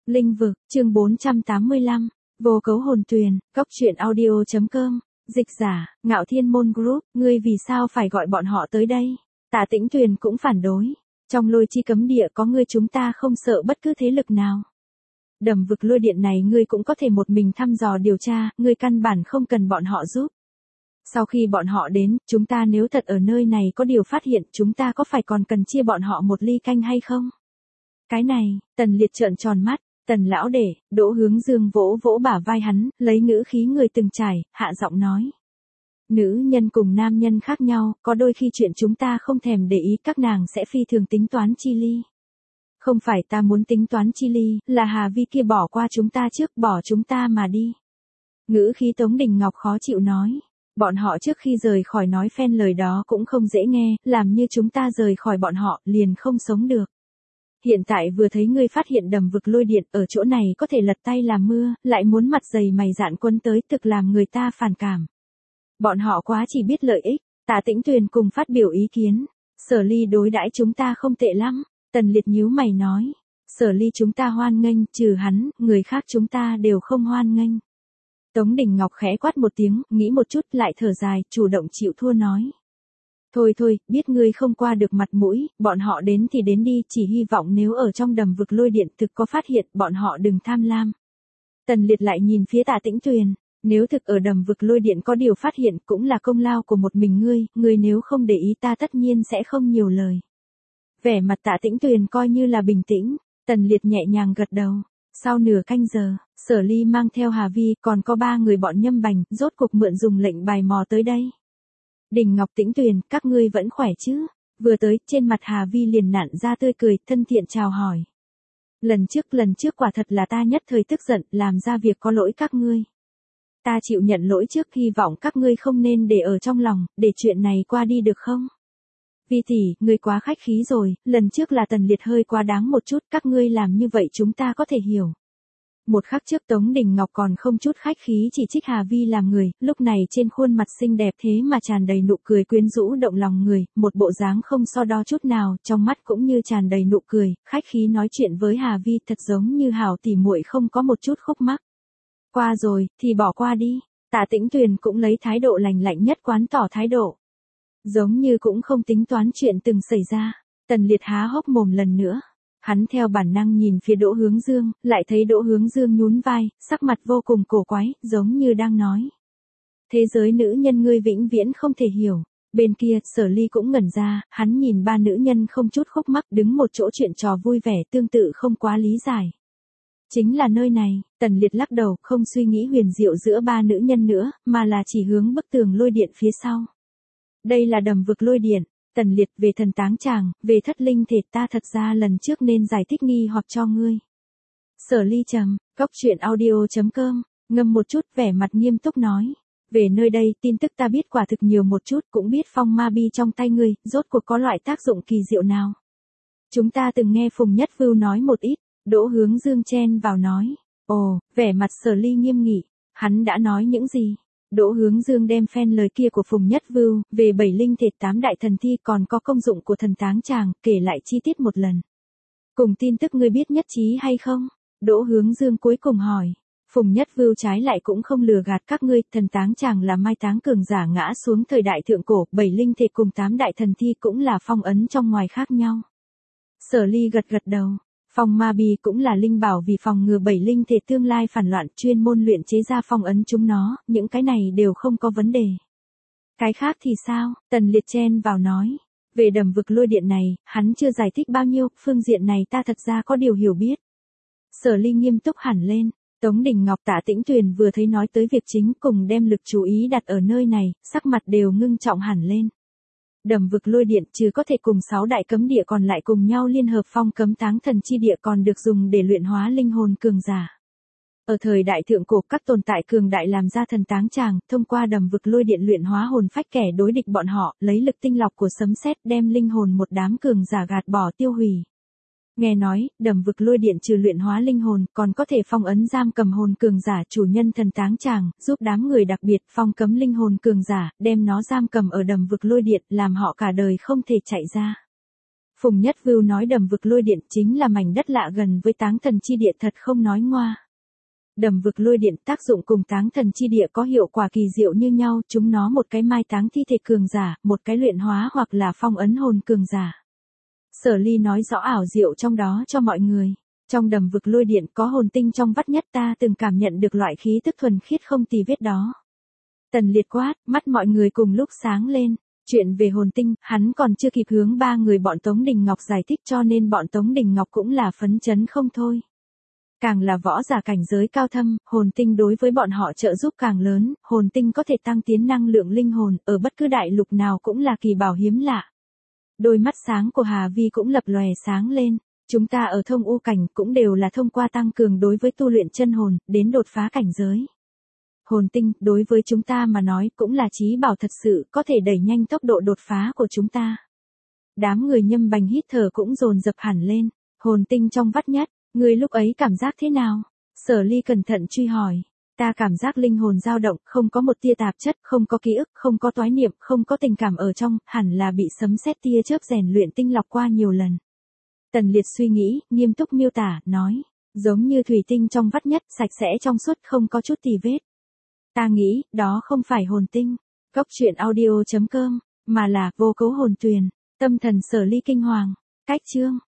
Linh vực, chương 485, vô cấu hồn tuyền, góc truyện audio.com, dịch giả, Ngạo Thiên Môn Group, ngươi vì sao phải gọi bọn họ tới đây? Tạ Tĩnh Tuyền cũng phản đối, trong lôi chi cấm địa có ngươi chúng ta không sợ bất cứ thế lực nào. Đầm vực lôi điện này ngươi cũng có thể một mình thăm dò điều tra, ngươi căn bản không cần bọn họ giúp. Sau khi bọn họ đến, chúng ta nếu thật ở nơi này có điều phát hiện, chúng ta có phải còn cần chia bọn họ một ly canh hay không? Cái này, Tần Liệt trợn tròn mắt, Tần lão đệ, Đỗ Hướng Dương vỗ vỗ bả vai hắn, lấy ngữ khí người từng trải, hạ giọng nói. Nữ nhân cùng nam nhân khác nhau, có đôi khi chuyện chúng ta không thèm để ý các nàng sẽ phi thường tính toán chi ly. Không phải ta muốn tính toán chi ly, là Hà Vi kia bỏ qua chúng ta trước, bỏ chúng ta mà đi. Ngữ khí Tống Đình Ngọc khó chịu nói. Bọn họ trước khi rời khỏi nói phen lời đó cũng không dễ nghe, làm như chúng ta rời khỏi bọn họ, liền không sống được. Hiện tại vừa thấy ngươi phát hiện đầm vực lôi điện ở chỗ này có thể lật tay làm mưa, lại muốn mặt dày mày dạn quân tới thực làm người ta phản cảm. Bọn họ quá chỉ biết lợi ích, Tạ Tĩnh Tuyền cùng phát biểu ý kiến. Sở Ly đối đãi chúng ta không tệ lắm, Tần Liệt nhíu mày nói. Sở Ly chúng ta hoan nghênh, trừ hắn, người khác chúng ta đều không hoan nghênh. Tống Đình Ngọc khẽ quát một tiếng, nghĩ một chút lại thở dài, chủ động chịu thua nói. Thôi thôi, biết ngươi không qua được mặt mũi, bọn họ đến thì đến đi, chỉ hy vọng nếu ở trong đầm vực lôi điện thực có phát hiện, bọn họ đừng tham lam. Tần Liệt lại nhìn phía Tạ Tĩnh Tuyền, nếu thực ở đầm vực lôi điện có điều phát hiện cũng là công lao của một mình ngươi nếu không để ý ta tất nhiên sẽ không nhiều lời. Vẻ mặt Tạ Tĩnh Tuyền coi như là bình tĩnh, Tần Liệt nhẹ nhàng gật đầu. Sau nửa canh giờ, Sở Ly mang theo Hà Vi còn có 3 người bọn Nhâm Bành, rốt cuộc mượn dùng lệnh bài mò tới đây. Đình Ngọc Tĩnh Tuyền, các ngươi vẫn khỏe chứ? Vừa tới, trên mặt Hà Vi liền nặn ra tươi cười, thân thiện chào hỏi. Lần trước quả thật là ta nhất thời tức giận, làm ra việc có lỗi các ngươi. Ta chịu nhận lỗi trước, hy vọng các ngươi không nên để ở trong lòng, để chuyện này qua đi được không? Vi tỷ, ngươi quá khách khí rồi, lần trước là Tần Liệt hơi quá đáng một chút, các ngươi làm như vậy chúng ta có thể hiểu. Một khắc trước Tống Đình Ngọc còn không chút khách khí chỉ trích Hà Vi làm người, lúc này trên khuôn mặt xinh đẹp thế mà tràn đầy nụ cười quyến rũ động lòng người, một bộ dáng không so đo chút nào, trong mắt cũng như tràn đầy nụ cười, khách khí nói chuyện với Hà Vi thật giống như hảo tỉ muội không có một chút khúc mắc. Qua rồi, thì bỏ qua đi, Tạ Tĩnh Tuyền cũng lấy thái độ lành lạnh nhất quán tỏ thái độ. Giống như cũng không tính toán chuyện từng xảy ra, Tần Liệt há hốc mồm lần nữa. Hắn theo bản năng nhìn phía Đỗ Hướng Dương, lại thấy Đỗ Hướng Dương nhún vai, sắc mặt vô cùng cổ quái, giống như đang nói. Thế giới nữ nhân ngươi vĩnh viễn không thể hiểu. Bên kia, Sở Ly cũng ngẩn ra, hắn nhìn 3 nữ nhân không chút khúc mắc đứng một chỗ chuyện trò vui vẻ tương tự không quá lý giải. Chính là nơi này, Tần Liệt lắc đầu, không suy nghĩ huyền diệu giữa 3 nữ nhân nữa, mà là chỉ hướng bức tường lôi điện phía sau. Đây là đầm vực lôi điện. Tần Liệt, về thần táng tràng, về thất linh thể ta thật ra lần trước nên giải thích nghi hoặc cho ngươi. Sở Ly trầm, góc truyện audio.com, ngâm một chút vẻ mặt nghiêm túc nói. Về nơi đây tin tức ta biết quả thực nhiều một chút, cũng biết phong ma bi trong tay ngươi, rốt cuộc có loại tác dụng kỳ diệu nào. Chúng ta từng nghe Phùng Nhất Vưu nói một ít, Đỗ Hướng Dương chen vào nói. Ồ, vẻ mặt Sở Ly nghiêm nghị, hắn đã nói những gì? Đỗ Hướng Dương đem phen lời kia của Phùng Nhất Vưu, về 7 linh thể 8 đại thần thi còn có công dụng của thần táng tràng, kể lại chi tiết một lần. Cùng tin tức ngươi biết nhất trí hay không? Đỗ Hướng Dương cuối cùng hỏi. Phùng Nhất Vưu trái lại cũng không lừa gạt các ngươi, thần táng tràng là mai táng cường giả ngã xuống thời đại thượng cổ, 7 linh thể cùng 8 đại thần thi cũng là phong ấn trong ngoài khác nhau. Sở Ly gật gật đầu. Phong ma bi cũng là linh bảo vì phòng ngừa 7 linh thể tương lai phản loạn, chuyên môn luyện chế ra phong ấn chúng nó, những cái này đều không có vấn đề. Cái khác thì sao? Tần Liệt chen vào nói. Về đầm vực lôi điện này, hắn chưa giải thích bao nhiêu, phương diện này ta thật ra có điều hiểu biết. Sở Ly nghiêm túc hẳn lên, Tống Đình Ngọc Tạ Tĩnh Tuyền vừa thấy nói tới việc chính cùng đem lực chú ý đặt ở nơi này, sắc mặt đều ngưng trọng hẳn lên. Đầm vực lôi điện trừ có thể cùng 6 đại cấm địa còn lại cùng nhau liên hợp phong cấm táng thần chi địa còn được dùng để luyện hóa linh hồn cường giả. Ở thời đại thượng cổ các tồn tại cường đại làm ra thần táng tràng, thông qua đầm vực lôi điện luyện hóa hồn phách kẻ đối địch bọn họ, lấy lực tinh lọc của sấm sét đem linh hồn một đám cường giả gạt bỏ tiêu hủy. Nghe nói, đầm vực lôi điện trừ luyện hóa linh hồn, còn có thể phong ấn giam cầm hồn cường giả chủ nhân thần táng tràng, giúp đám người đặc biệt phong cấm linh hồn cường giả, đem nó giam cầm ở đầm vực lôi điện, làm họ cả đời không thể chạy ra. Phùng Nhất Vưu nói Đầm Vực Lôi Điện chính là mảnh đất lạ gần với Táng Thần Chi Địa, thật không nói ngoa. Đầm Vực Lôi Điện tác dụng cùng Táng Thần Chi Địa có hiệu quả kỳ diệu như nhau, chúng nó một cái mai táng thi thể cường giả, một cái luyện hóa hoặc là phong ấn hồn cường giả. Sở Ly nói rõ ảo diệu trong đó cho mọi người. Trong Đầm Vực Lôi Điện có hồn tinh trong vắt nhất, ta từng cảm nhận được loại khí tức thuần khiết không tì vết đó. Tần Liệt quát, mắt mọi người cùng lúc sáng lên. Chuyện về hồn tinh, hắn còn chưa kịp hướng ba người bọn Tống Đình Ngọc giải thích, cho nên bọn Tống Đình Ngọc cũng là phấn chấn không thôi. Càng là võ giả cảnh giới cao thâm, hồn tinh đối với bọn họ trợ giúp càng lớn, hồn tinh có thể tăng tiến năng lượng linh hồn, ở bất cứ đại lục nào cũng là kỳ bảo hiếm lạ. Đôi mắt sáng của Hà Vi cũng lập lòe sáng lên. Chúng ta ở Thông U cảnh cũng đều là thông qua tăng cường đối với tu luyện chân hồn, đến đột phá cảnh giới. Hồn tinh, đối với chúng ta mà nói, cũng là chí bảo thật sự, có thể đẩy nhanh tốc độ đột phá của chúng ta. Đám người Nhâm Bành hít thở cũng dồn dập hẳn lên. Hồn tinh trong vắt nhất, người lúc ấy cảm giác thế nào? Sở Ly cẩn thận truy hỏi. Ta cảm giác linh hồn dao động, không có một tia tạp chất, không có ký ức, không có toái niệm, không có tình cảm ở trong, hẳn là bị sấm sét tia chớp rèn luyện tinh lọc qua nhiều lần. Tần Liệt suy nghĩ, nghiêm túc miêu tả, nói, giống như thủy tinh trong vắt nhất, sạch sẽ trong suốt, không có chút tì vết. Ta nghĩ, đó không phải hồn tinh, Cốc Truyện Audio.com, mà là Vô Cấu Hồn Tuyền. Tâm thần Sở Ly kinh hoàng. Cách chương